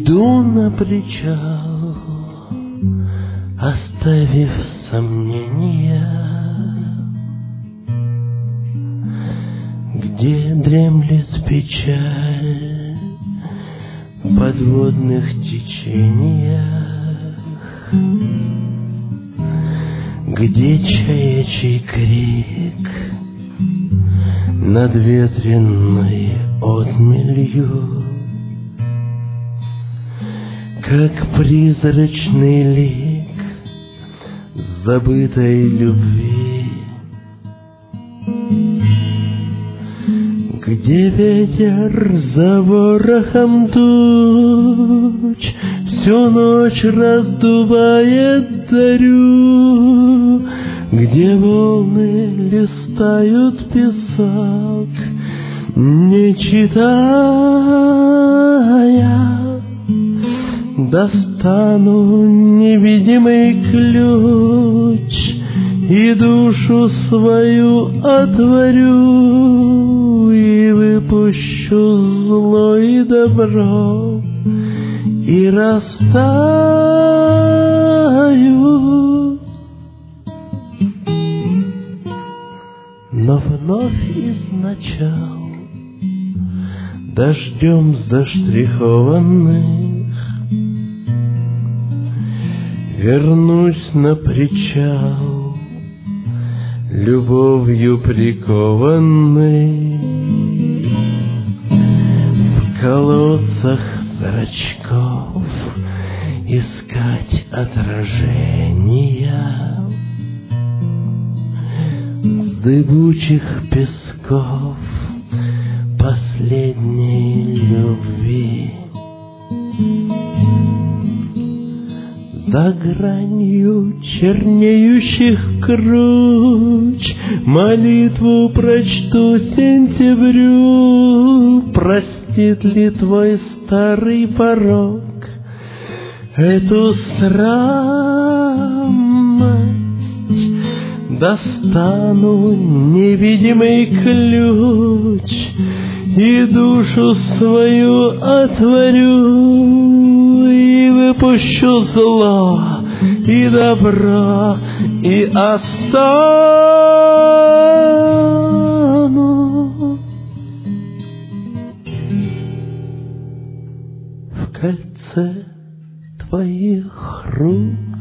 Иду на причал, оставив сомнения, где дремлет печаль в подводных течениях, где чаячий крик над ветреной отмелью, как призрачный лик забытой любви, где ветер за ворохом туч всю ночь раздувает зарю, где волны листают песок, не читая. Достану невидимый ключ и душу свою отворю, и выпущу зло и добро, и растаю. Но вновь изначал дождем заштрихованных вернусь на причал, любовью прикованный, в колодцах зрачков искать отражения, с дыбучих песков последней любви. За гранью чернеющих круч молитву прочту сентябрю. Простит ли твой старый порог эту странность? Достану невидимый ключ и душу свою отворю, и выпущу зло и добро, и остану в кольце твоих рук.